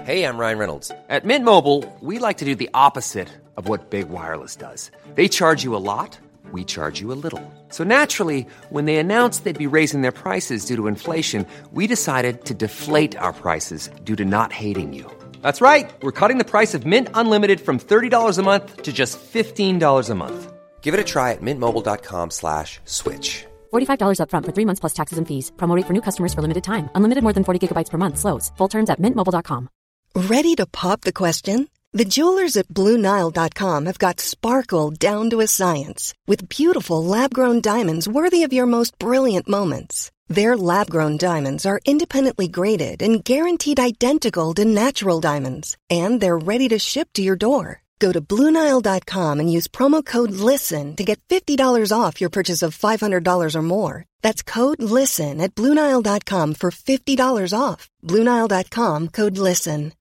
Hey, I'm Ryan Reynolds. At Mint Mobile, we like to do the opposite of what Big Wireless does. They charge you a lot, we charge you a little. So naturally, when they announced they'd be raising their prices due to inflation, we decided to deflate our prices due to not hating you. That's right. We're cutting the price of Mint Unlimited from $30 a month to just $15 a month. Give it a try at mintmobile.com/switch. $45 up front for 3 months plus taxes and fees. Promo rate for new customers for limited time. Unlimited more than 40 gigabytes per month. Slows full terms at mintmobile.com. Ready to pop the question? The jewelers at BlueNile.com have got sparkle down to a science with beautiful lab-grown diamonds worthy of your most brilliant moments. Their lab-grown diamonds are independently graded and guaranteed identical to natural diamonds, and they're ready to ship to your door. Go to BlueNile.com and use promo code LISTEN to get $50 off your purchase of $500 or more. That's code LISTEN at BlueNile.com for $50 off. BlueNile.com, code LISTEN.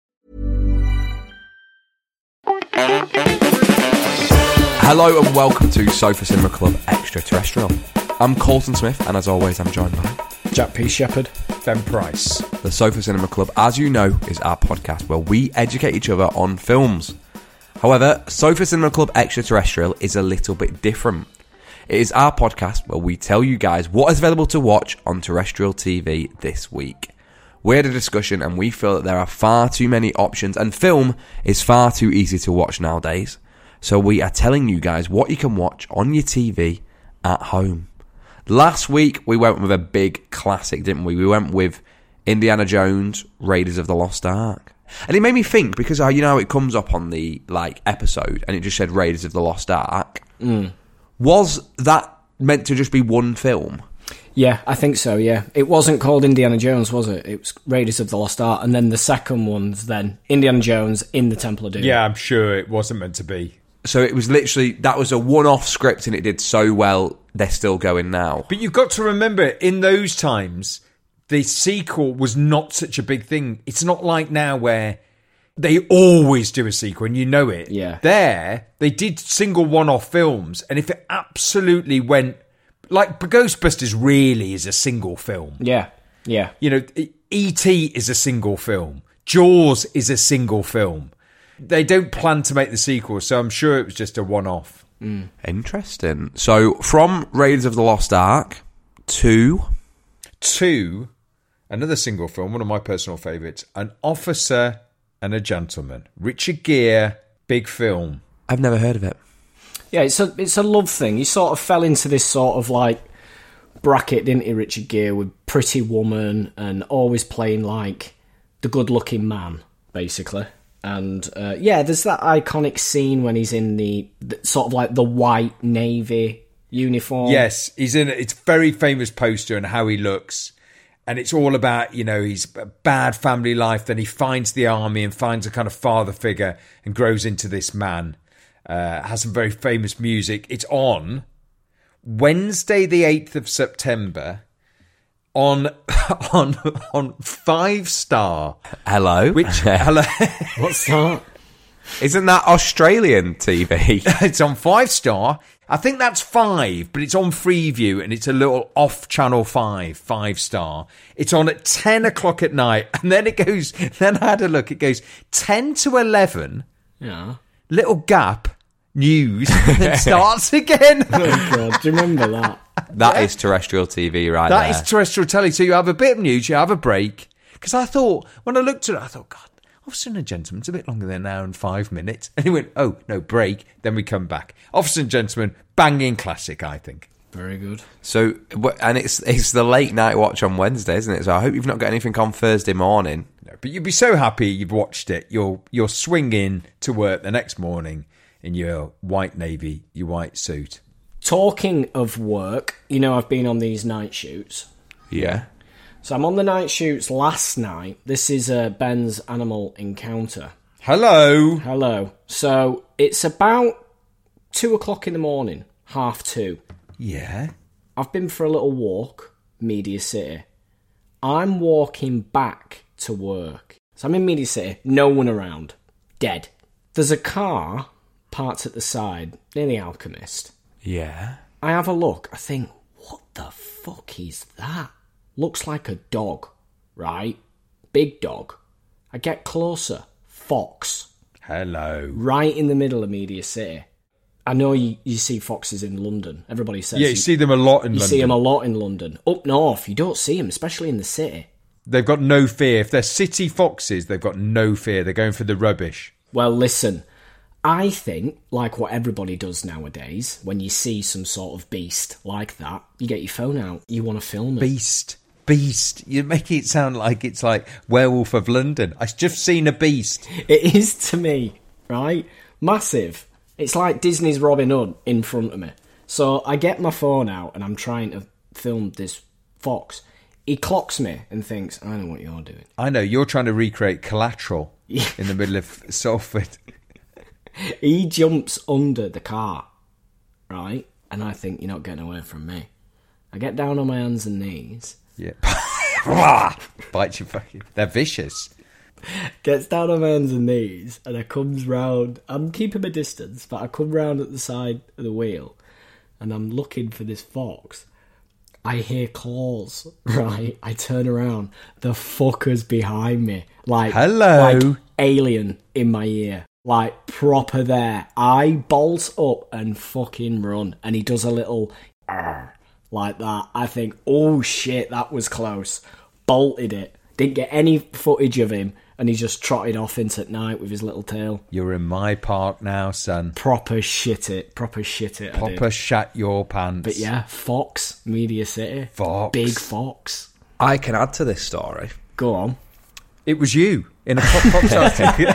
Hello and welcome to Sofa Cinema Club Extraterrestrial. I'm Colton Smith, and as always I'm joined by Jack P. Shepherd, Ben Price. The Sofa Cinema Club, as you know, is our podcast where we educate each other on films. However, Sofa Cinema Club Extraterrestrial is a little bit different. It is our podcast where we tell you guys what is available to watch on terrestrial TV this week. We had a discussion and we feel that there are far too many options and film is far too easy to watch nowadays. So we are telling you guys what you can watch on your TV at home. Last week we went with a big classic, didn't we? We went with Indiana Jones, Raiders of the Lost Ark. And it made me think, because you know it comes up on the episode and it just said Raiders of the Lost Ark. Was that meant to just be one film? Yeah, I think so, yeah. It wasn't called Indiana Jones, was it? It was Raiders of the Lost Ark, and then the second one's then Indiana Jones in the Temple of Doom. Yeah, I'm sure it wasn't meant to be. So it was literally, that was a one-off script and it did so well, they're still going now. But you've got to remember, in those times, the sequel was not such a big thing. It's not like now where they always do a sequel and you know it. Yeah. There, they did single one-off films, and if it absolutely went... Like, Ghostbusters really is a single film. Yeah, yeah. You know, E.T. is a single film. Jaws is a single film. They don't plan to make the sequel, so I'm sure it was just a one-off. Interesting. So, from Raiders of the Lost Ark to... another single film, one of my personal favourites, An Officer and a Gentleman. Richard Gere, big film. I've never heard of it. Yeah, it's a love thing. He sort of fell into this sort of bracket, didn't he, Richard Gere, with Pretty Woman and always playing the good-looking man, basically. And there's that iconic scene when he's in the sort of the white navy uniform. Yes, he's in it's a very famous poster and how he looks. And it's all about, he's a bad family life. Then he finds the army and finds a kind of father figure and grows into this man. Has some very famous music. It's on Wednesday, the 8th of September, on 5-Star. Hello. Hello. What's that? Isn't that Australian TV? It's on 5-Star. I think that's 5, but it's on Freeview and it's a little off Channel 5-Star. It's on at 10 o'clock at night, and then it goes. Then I had a look. It goes 10 to 11. Yeah. Little gap. News, and then starts again. Oh God, do you remember that? That is terrestrial TV right That there. is terrestrial telly. So you have a bit of news, you have a break. Because I thought, when I looked at it, I thought, God, Officer and Gentleman, it's a bit longer than an hour and 5 minutes. And he went, oh, no, break. Then we come back. Officer and Gentleman, banging classic, I think. Very good. So, and it's the late night watch on Wednesday, isn't it? So I hope you've not got anything on Thursday morning. No, but you'd be so happy you've watched it. You'll swing in to work the next morning in your white navy, your white suit. Talking of work, I've been on these night shoots. Yeah. So I'm on the night shoots last night. This is Ben's Animal Encounter. Hello. So it's about 2 o'clock in the morning, 2:30. Yeah. I've been for a little walk, Media City. I'm walking back to work. So I'm in Media City, no one around, dead. There's a car parked at the side near the Alchemist. Yeah. I have a look. I think, what the fuck is that? Looks like a dog, right? Big dog. I get closer. Fox. Hello. Right in the middle of Media City. I know you see foxes in London. Everybody says... Yeah, you see them a lot in London. You see them a lot in London. Up north, you don't see them, especially in the city. They've got no fear. If they're city foxes, they've got no fear. They're going for the rubbish. Well, listen, I think, like what everybody does nowadays, when you see some sort of beast like that, you get your phone out, you want to film it. Beast. You're making it sound like it's like Werewolf of London. I've just seen a beast. It is to me, right? Massive. It's like Disney's Robin Hood in front of me. So I get my phone out and I'm trying to film this fox. He clocks me and thinks, I know what you're doing. I know, you're trying to recreate Collateral in the middle of Salford. He jumps under the car, right? And I think, you're not getting away from me. I get down on my hands and knees. Yeah. Bite you fucking... They're vicious. Gets down on my hands and knees, and I comes round. I'm keeping my distance, but I come round at the side of the wheel, and I'm looking for this fox. I hear claws, right? I turn around. The fucker's behind me. Like, hello. Like alien in my ear. Like, proper there. I bolt up and fucking run. And he does a little like that. I think, oh shit, that was close. Bolted it. Didn't get any footage of him. And he just trotted off into night with his little tail. You're in my park now, son. Proper shit it. Proper shat your pants. But yeah, Fox, Media City. Fox. Big Fox. I can add to this story. Go on. It was you in a pop ticket.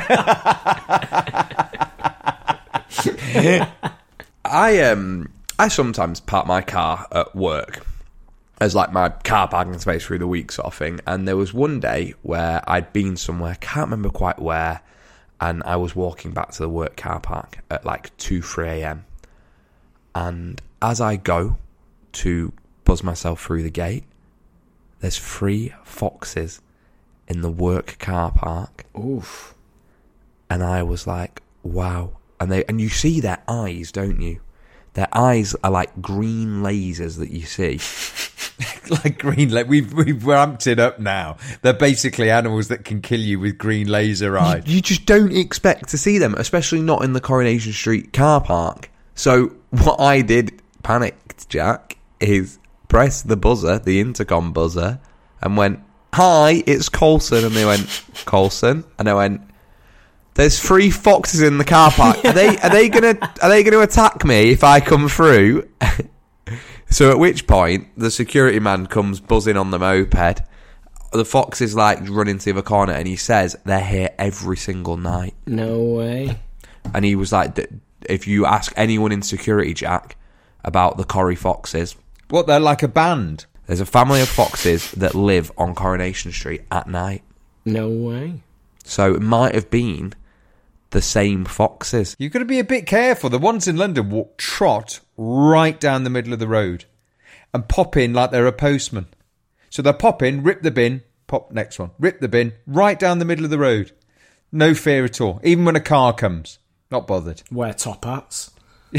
I sometimes park my car at work as like my car parking space through the week sort of thing. And there was one day where I'd been somewhere, can't remember quite where, and I was walking back to the work car park at like 2-3 a.m. And as I go to buzz myself through the gate, there's 3 foxes in the work car park. Oof. And I was like, wow. And you see their eyes, don't you? Their eyes are like green lasers that you see. Like green, like we've ramped it up now. They're basically animals that can kill you with green laser eyes. You just don't expect to see them, especially not in the Coronation Street car park. So what I did, panicked Jack, is press the buzzer, the intercom buzzer, and went, "Hi, it's Coulson." And they went, "Coulson?" And I went, "There's 3 foxes in the car park. Are they gonna attack me if I come through?" So at which point the security man comes buzzing on the moped. The fox is like running to the other corner, and he says they're here every single night. No way. And he was like, if you ask anyone in security, Jack, about the Corrie foxes, what, they're like a band? There's a family of foxes that live on Coronation Street at night. No way. So it might have been the same foxes. You've got to be a bit careful. The ones in London walk trot right down the middle of the road and pop in like they're a postman. So they'll pop in, rip the bin, pop next one, rip the bin, right down the middle of the road. No fear at all. Even when a car comes, not bothered. Wear top hats.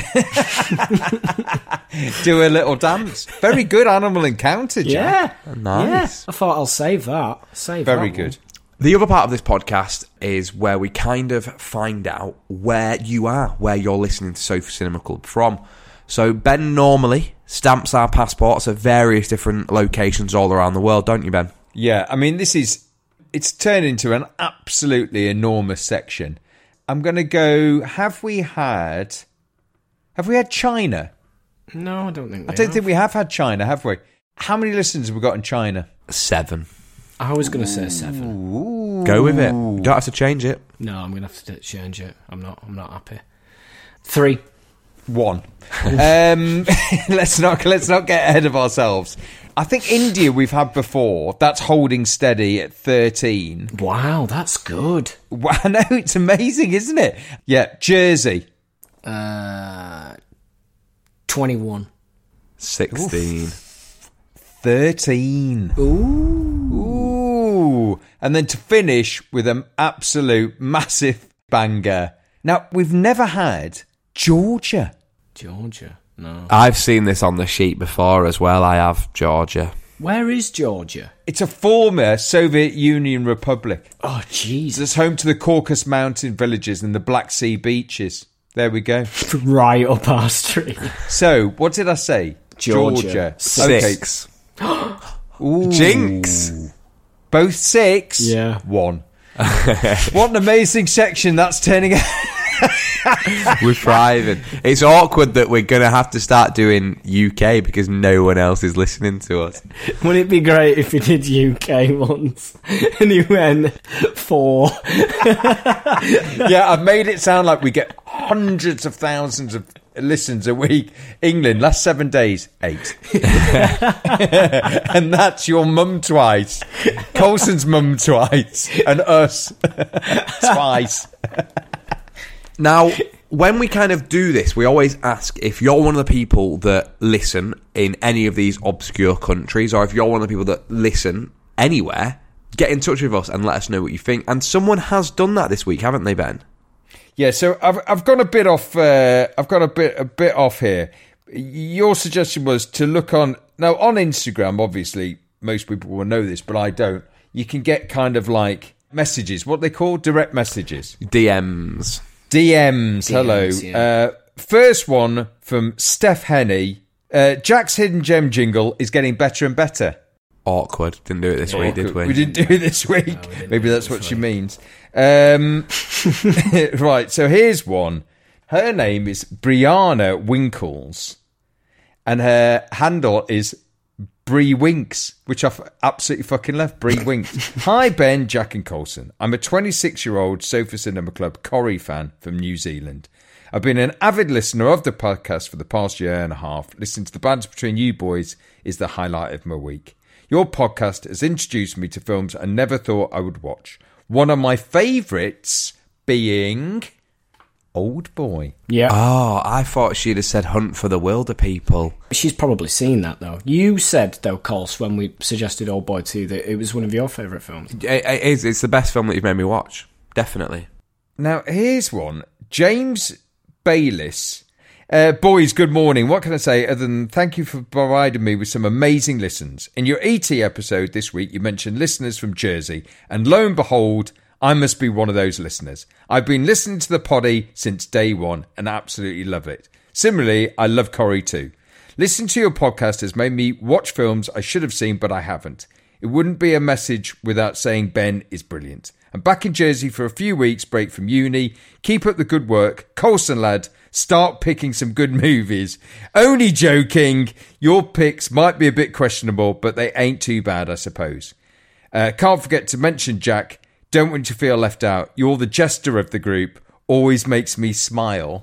Do a little dance. Very good animal encounter, Jack. Yeah. Nice. Yeah. I thought I'll save that. Very good. One. The other part of this podcast is where we kind of find out where you are, where you're listening to Sofa Cinema Club from. So Ben normally stamps our passports at various different locations all around the world, don't you, Ben? Yeah, I mean, it's turned into an absolutely enormous section. I'm going to go, have we had China? No, I don't think I don't think we have had China, have we? How many listeners have we got in China? 7. I was going to say 7. Ooh. Go with it. You don't have to change it. No, I'm going to have to change it. I'm not happy. 3. 1. Let's not get ahead of ourselves. I think India we've had before. That's holding steady at 13. Wow, that's good. Wow, I know, it's amazing, isn't it? Yeah, Jersey. 21. 16. Oof. 13. Ooh. And then to finish with an absolute massive banger. Now, we've never had Georgia. Georgia? No. I've seen this on the sheet before as well. I have Georgia. Where is Georgia? It's a former Soviet Union republic. Oh, Jesus. It's home to the Caucasus Mountain villages and the Black Sea beaches. There we go. Right up our street. So, what did I say? Georgia. 6. Ooh. Jinx. Both 6? Yeah. 1. What an amazing section that's turning out. We're thriving. It's awkward that we're going to have to start doing UK because no one else is listening to us. Wouldn't it be great if we did UK once and he went 4? Yeah, I've made it sound like we get hundreds of thousands of listens a week. England, last 7 days, 8. And that's your mum twice. Coulson's mum twice. And us twice. Now, when we kind of do this, we always ask if you're one of the people that listen in any of these obscure countries, or if you're one of the people that listen anywhere, get in touch with us and let us know what you think. And someone has done that this week, haven't they, Ben? Yeah, so I've gone a bit off. I've got a bit off here. Your suggestion was to look on Instagram. Obviously, most people will know this, but I don't. You can get kind of like messages. What they call direct messages. DMs. Hello. Yeah. First one from Steph Henney. Jack's Hidden Gem jingle is getting better and better. Awkward. Didn't do it this week, did we? We didn't do it this week. No, Maybe that's what she means. Right, so here's one. Her name is Brianna Winkles, and her handle is Bree Winks, which I absolutely fucking love. Bree Winks. Hi, Ben, Jack and Coulson. I'm a 26-year-old Sofa Cinema Club Corrie fan from New Zealand. I've been an avid listener of the podcast for the past year and a half. Listening to the banter between you boys is the highlight of my week. Your podcast has introduced me to films I never thought I would watch. One of my favourites being Old Boy. Yeah. Oh, I thought she'd have said Hunt for the Wilder People. She's probably seen that, though. You said, though, Coles, when we suggested Old Boy 2, that it was one of your favourite films. It is. It's the best film that you've made me watch. Definitely. Now, here's one. James Bayliss. Boys, good morning. What can I say other than thank you for providing me with some amazing listens. In your ET episode this week, you mentioned listeners from Jersey, and lo and behold, I must be one of those listeners. I've been listening to the poddy since day one and absolutely love it. Similarly, I love Corrie too. Listening to your podcast has made me watch films I should have seen, but I haven't. It wouldn't be a message without saying Ben is brilliant. I'm back in Jersey for a few weeks break from uni. Keep up the good work. Coulson lad, start picking some good movies. Only joking. Your picks might be a bit questionable, but they ain't too bad, I suppose. Can't forget to mention, Jack, don't want you to feel left out. You're the jester of the group. Always makes me smile.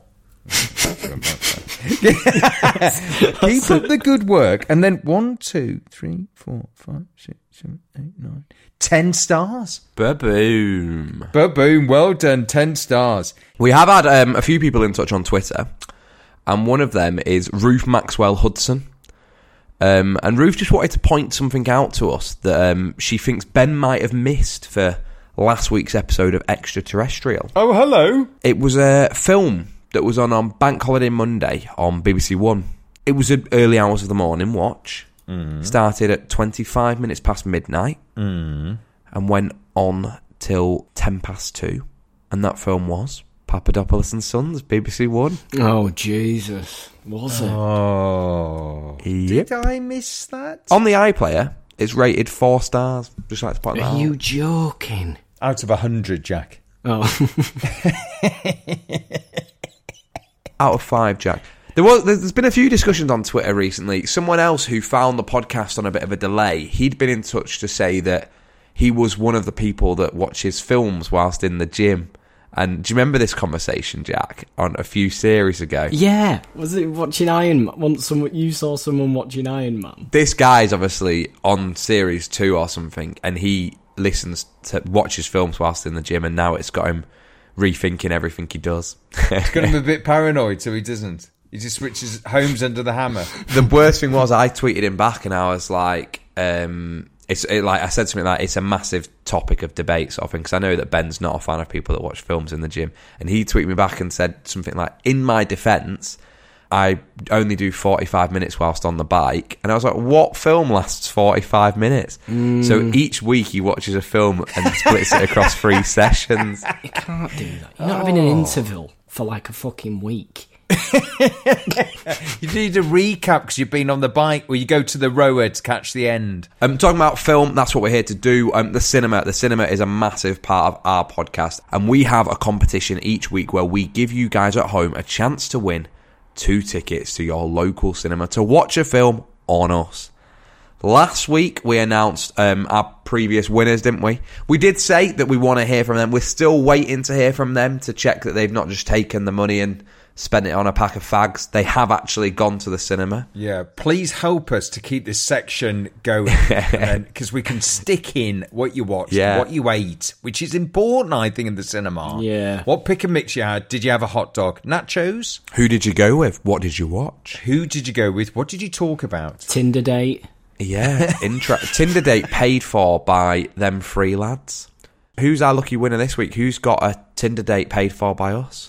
Keep up the good work. And then 1, 2, 3, 4, 5, 6, 7, 8, 9, 10 stars. Ba-boom. Ba-boom. Well done. 10 stars. We have had a few people in touch on Twitter, and one of them is Ruth Maxwell Hudson. And Ruth just wanted to point something out to us that she thinks Ben might have missed for last week's episode of Extraterrestrial. Oh, hello. It was a film that was on Bank Holiday Monday on BBC One. It was an early hours of the morning watch. Started at 25 minutes past midnight and went on till 2:10. And that film was Papadopoulos and Sons, BBC One. Oh, Jesus. Was it? Oh. Yep. Did I miss that? On the iPlayer, it's rated 4 stars. Just like to point that out. Are you joking? Out of 100, Jack. Oh. Out of 5, Jack. There's been a few discussions on Twitter recently. Someone else who found the podcast on a bit of a delay, he'd been in touch to say that he was one of the people that watches films whilst in the gym. And do you remember this conversation, Jack, on a few series ago? Yeah. Was it watching Iron Man? You saw someone watching Iron Man? This guy's obviously on series 2 or something, and he watches films whilst in the gym, and now it's got him rethinking everything he does. It's got him a bit paranoid, so he doesn't. He just switches homes under the hammer. The worst thing was I tweeted him back, and I was like, I said something like, it's a massive topic of debate sort of thing, because I know that Ben's not a fan of people that watch films in the gym, and he tweeted me back and said something like, in my defence, I only do 45 minutes whilst on the bike. And I was like, what film lasts 45 minutes? So each week he watches a film and splits it across 3 sessions. You can't do that. You're not having an interval for like a fucking week. You need a recap because you've been on the bike, or you go to the rower to catch the end. Talking about film, that's what we're here to do. The cinema is a massive part of our podcast, and we have a competition each week where we give you guys at home a chance to win 2 tickets to your local cinema to watch a film on us. Last week we announced our previous winners, didn't we? We did say that we want to hear from them. We're still waiting to hear from them to check that they've not just taken the money and spent it on a pack of fags. They have actually gone to the cinema. Yeah, please help us to keep this section going, because we can stick in what you watched, what you ate, which is important, I think, in the cinema. Yeah. What pick and mix you had? Did you have a hot dog? Nachos? Who did you go with? What did you watch? Who did you go with? What did you talk about? Tinder date. Yeah, Tinder date paid for by them 3 lads. Who's our lucky winner this week? Who's got a Tinder date paid for by us?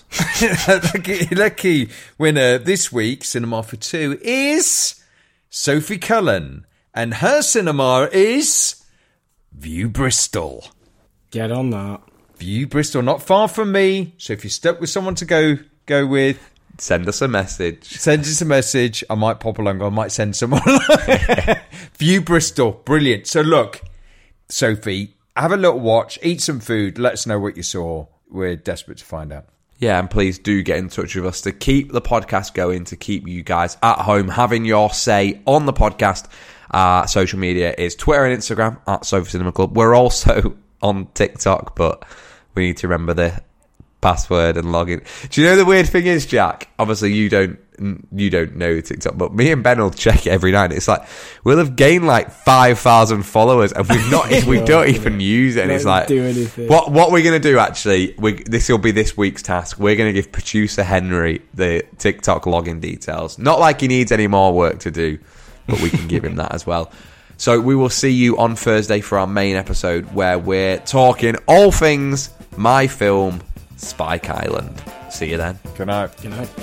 lucky winner this week, Cinema for 2, is Sophie Cullen. And her cinema is View Bristol. Get on that. View Bristol, not far from me. So if you're stuck with someone to go with, send us a message. Send us a message. I might pop along. I might send someone. View Bristol. Brilliant. So look, Sophie, have a little watch, eat some food, let us know what you saw. We're desperate to find out. Yeah, and please do get in touch with us to keep the podcast going, to keep you guys at home having your say on the podcast. Social media is Twitter and Instagram at Sofa Cinema Club. We're also on TikTok, but we need to remember the password and login. Do you know the weird thing is, Jack? Obviously, you don't know TikTok, but me and Ben will check it every night. It's like we'll have gained like 5,000 followers, and we've not. We don't even use it. And it's like, do anything. What we're gonna do actually? This will be this week's task. We're gonna give producer Henry the TikTok login details. Not like he needs any more work to do, but we can give him that as well. So we will see you on Thursday for our main episode, where we're talking all things my film, Spike Island. See you then. Good night. Good night.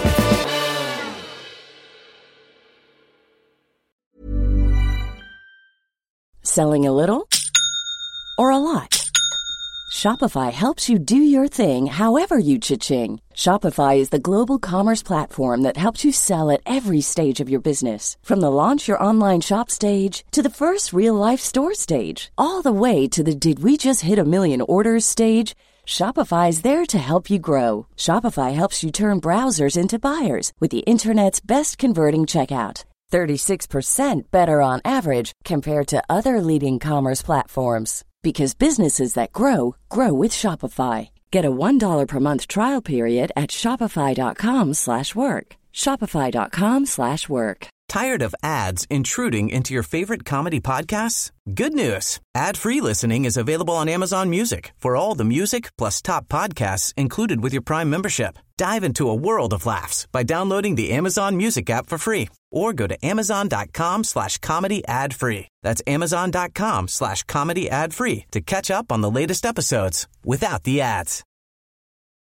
Selling a little or a lot? Shopify helps you do your thing however you cha-ching. Shopify is the global commerce platform that helps you sell at every stage of your business. From the launch your online shop stage to the first real-life store stage, all the way to the did we just hit a million orders stage. Shopify is there to help you grow. Shopify helps you turn browsers into buyers with the internet's best converting checkout. 36% better on average compared to other leading commerce platforms. Because businesses that grow, grow with Shopify. Get a $1 per month trial period at shopify.com/work. Shopify.com/work. Tired of ads intruding into your favorite comedy podcasts? Good news. Ad-free listening is available on Amazon Music for all the music plus top podcasts included with your Prime membership. Dive into a world of laughs by downloading the Amazon Music app for free or go to amazon.com/comedy ad-free. That's amazon.com/comedy ad-free to catch up on the latest episodes without the ads.